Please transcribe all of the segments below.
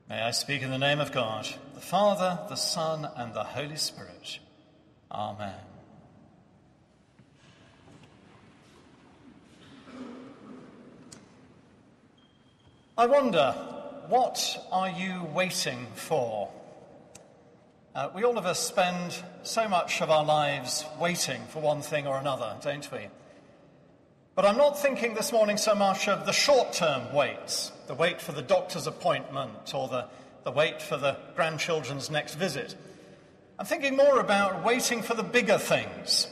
May I speak in the name of God, the Father, the Son, and the Holy Spirit. Amen. I wonder, what are you waiting for? We all of us spend so much of our lives waiting for one thing or another, don't we? But I'm not thinking this morning so much of the short-term waits, the wait for the doctor's appointment or the wait for the grandchildren's next visit. I'm thinking more about waiting for the bigger things.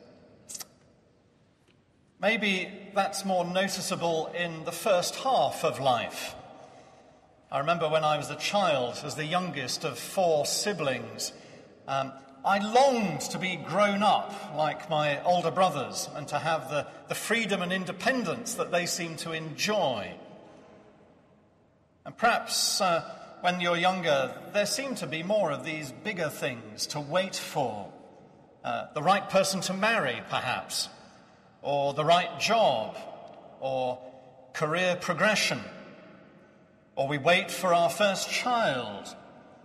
Maybe that's more noticeable in the first half of life. I remember when I was a child, as the youngest of 4 siblings, I longed to be grown up like my older brothers and to have the freedom and independence that they seemed to enjoy. And perhaps when you're younger, there seem to be more of these bigger things to wait for. The right person to marry, perhaps, or the right job, or career progression, or we wait for our first child.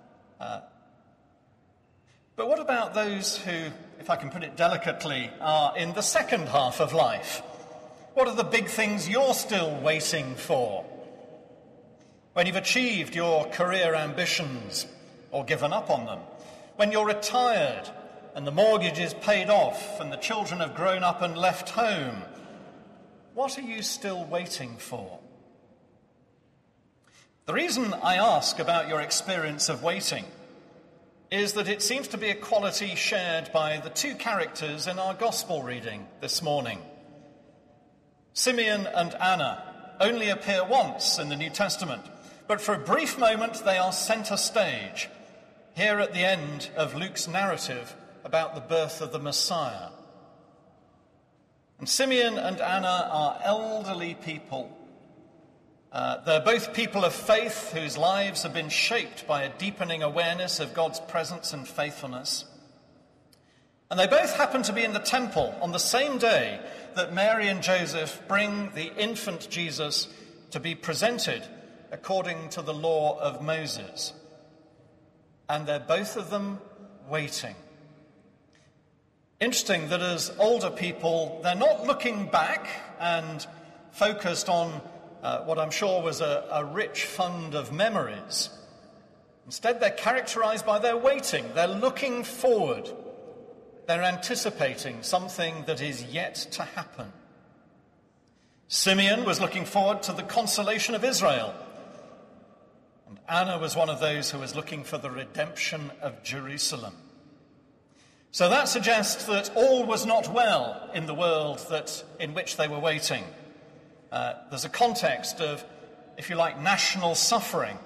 But what about those who, if I can put it delicately, are in the second half of life? What are the big things you're still waiting for? When you've achieved your career ambitions or given up on them, when you're retired and the mortgage is paid off and the children have grown up and left home, what are you still waiting for? The reason I ask about your experience of waiting is that it seems to be a quality shared by the 2 characters in our gospel reading this morning. Simeon and Anna only appear once in the New Testament, but for a brief moment they are centre stage, here at the end of Luke's narrative about the birth of the Messiah. And Simeon and Anna are elderly people. They're both people of faith whose lives have been shaped by a deepening awareness of God's presence and faithfulness. And they both happen to be in the temple on the same day that Mary and Joseph bring the infant Jesus to be presented according to the law of Moses. And they're both of them waiting. Interesting that as older people, they're not looking back and focused on what I'm sure was a rich fund of memories. Instead, they're characterized by their waiting. They're looking forward. They're anticipating something that is yet to happen. Simeon was looking forward to the consolation of Israel. And Anna was one of those who was looking for the redemption of Jerusalem. So that suggests that all was not well in the world in which they were waiting. There's a context of, if you like, national suffering.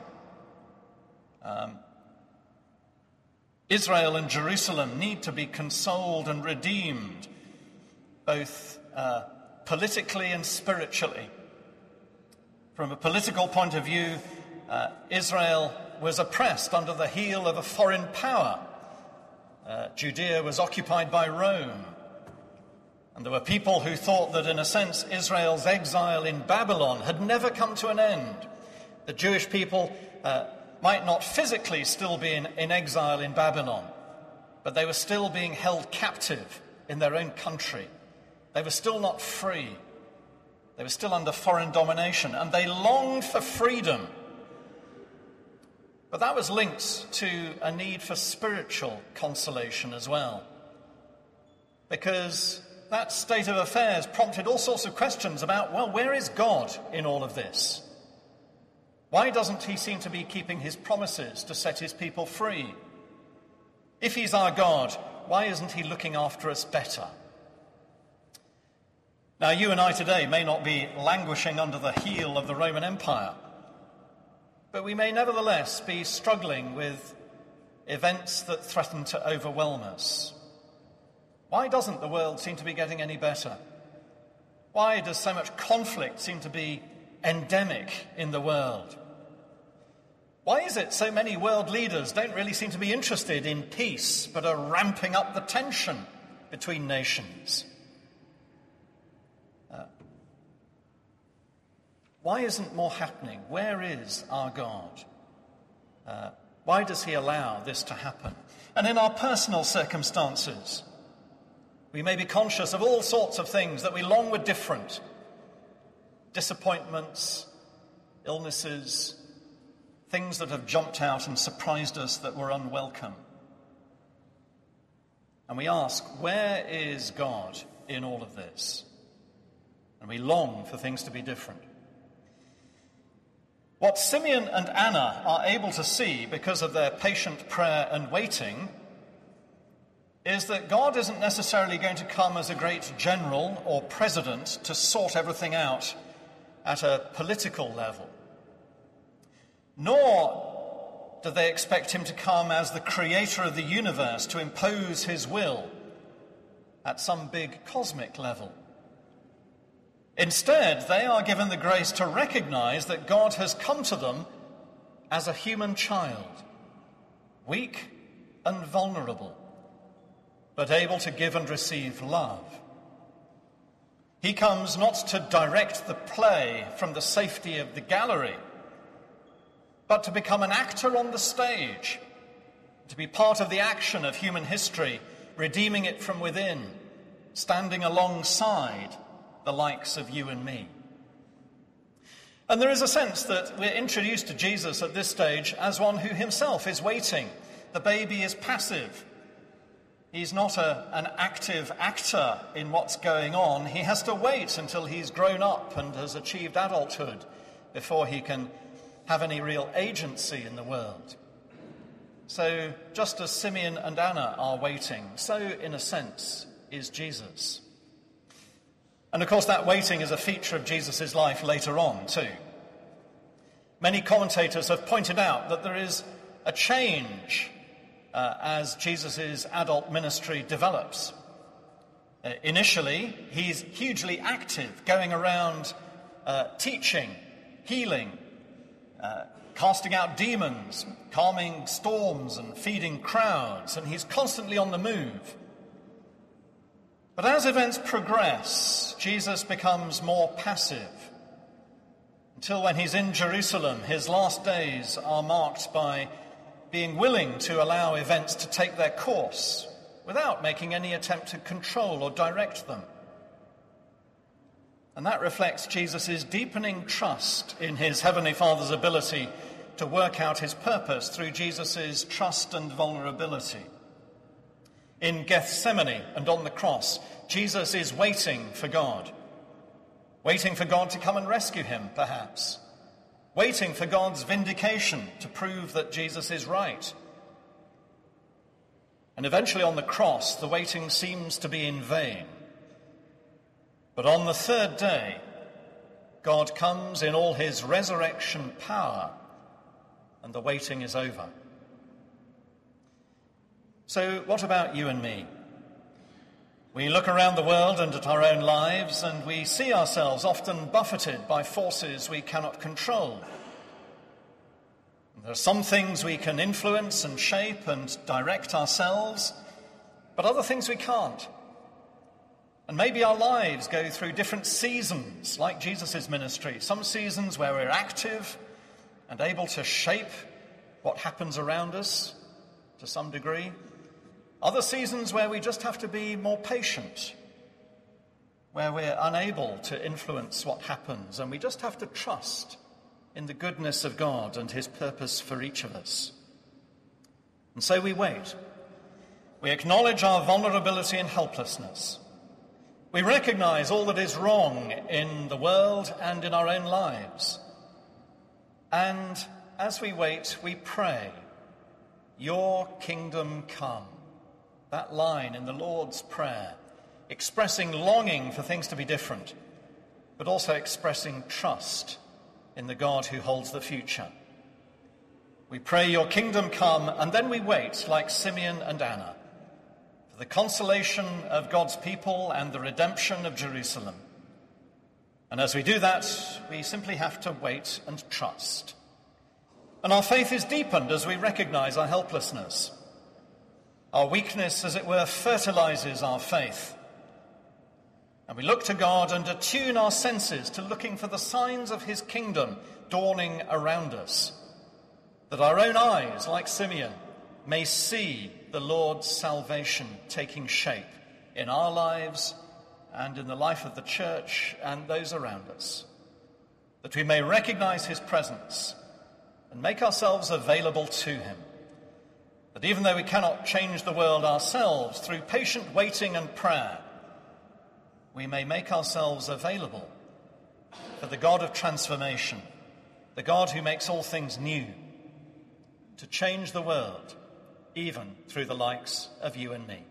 Israel and Jerusalem need to be consoled and redeemed, both politically and spiritually. From a political point of view, Israel was oppressed under the heel of a foreign power. Judea was occupied by Rome. And there were people who thought that, in a sense, Israel's exile in Babylon had never come to an end. The Jewish people might not physically still be in exile in Babylon, but they were still being held captive in their own country. They were still not free. They were still under foreign domination, and they longed for freedom. But that was linked to a need for spiritual consolation as well, because that state of affairs prompted all sorts of questions about, well, where is God in all of this? Why doesn't he seem to be keeping his promises to set his people free? If he's our God, why isn't he looking after us better? Now, you and I today may not be languishing under the heel of the Roman Empire, but we may nevertheless be struggling with events that threaten to overwhelm us. Why doesn't the world seem to be getting any better? Why does so much conflict seem to be endemic in the world? Why is it so many world leaders don't really seem to be interested in peace, but are ramping up the tension between nations? Why isn't more happening? Where is our God? Why does he allow this to happen? And in our personal circumstances, we may be conscious of all sorts of things that we long were different. Disappointments, illnesses, things that have jumped out and surprised us that were unwelcome. And we ask, where is God in all of this? And we long for things to be different. What Simeon and Anna are able to see because of their patient prayer and waiting is that God isn't necessarily going to come as a great general or president to sort everything out at a political level. Nor do they expect him to come as the creator of the universe to impose his will at some big cosmic level. Instead, they are given the grace to recognize that God has come to them as a human child, weak and vulnerable, but able to give and receive love. He comes not to direct the play from the safety of the gallery, but to become an actor on the stage, to be part of the action of human history, redeeming it from within, standing alongside the likes of you and me. And there is a sense that we're introduced to Jesus at this stage as one who himself is waiting. The baby is passive. He's not an active actor in what's going on. He has to wait until he's grown up and has achieved adulthood before he can have any real agency in the world. So just as Simeon and Anna are waiting, so in a sense is Jesus. And of course that waiting is a feature of Jesus' life later on too. Many commentators have pointed out that there is a change as Jesus' adult ministry develops. Initially, he's hugely active, going around teaching, healing, casting out demons, calming storms and feeding crowds, and he's constantly on the move. But as events progress, Jesus becomes more passive, until when he's in Jerusalem, his last days are marked by being willing to allow events to take their course without making any attempt to control or direct them. And that reflects Jesus' deepening trust in his Heavenly Father's ability to work out his purpose through Jesus' trust and vulnerability. In Gethsemane and on the cross, Jesus is waiting for God to come and rescue him, perhaps. Waiting for God's vindication to prove that Jesus is right. And eventually on the cross, the waiting seems to be in vain. But on the third day, God comes in all his resurrection power, and the waiting is over. So what about you and me? We look around the world and at our own lives, and we see ourselves often buffeted by forces we cannot control. There are some things we can influence and shape and direct ourselves, but other things we can't. And maybe our lives go through different seasons, like Jesus' ministry. Some seasons where we're active and able to shape what happens around us to some degree. Other seasons where we just have to be more patient, where we're unable to influence what happens, and we just have to trust in the goodness of God and his purpose for each of us. And so we wait. We acknowledge our vulnerability and helplessness. We recognize all that is wrong in the world and in our own lives. And as we wait, we pray, "Your kingdom come." That line in the Lord's Prayer, expressing longing for things to be different, but also expressing trust in the God who holds the future. We pray, "Your kingdom come," and then we wait, like Simeon and Anna, for the consolation of God's people and the redemption of Jerusalem. And as we do that, we simply have to wait and trust. And our faith is deepened as we recognize our helplessness. Our weakness, as it were, fertilizes our faith. And we look to God and attune our senses to looking for the signs of his kingdom dawning around us. that our own eyes, like Simeon, may see the Lord's salvation taking shape in our lives and in the life of the church and those around us, that we may recognize his presence and make ourselves available to him, that even though we cannot change the world ourselves, through patient waiting and prayer, we may make ourselves available for the God of transformation, the God who makes all things new, to change the world, even through the likes of you and me.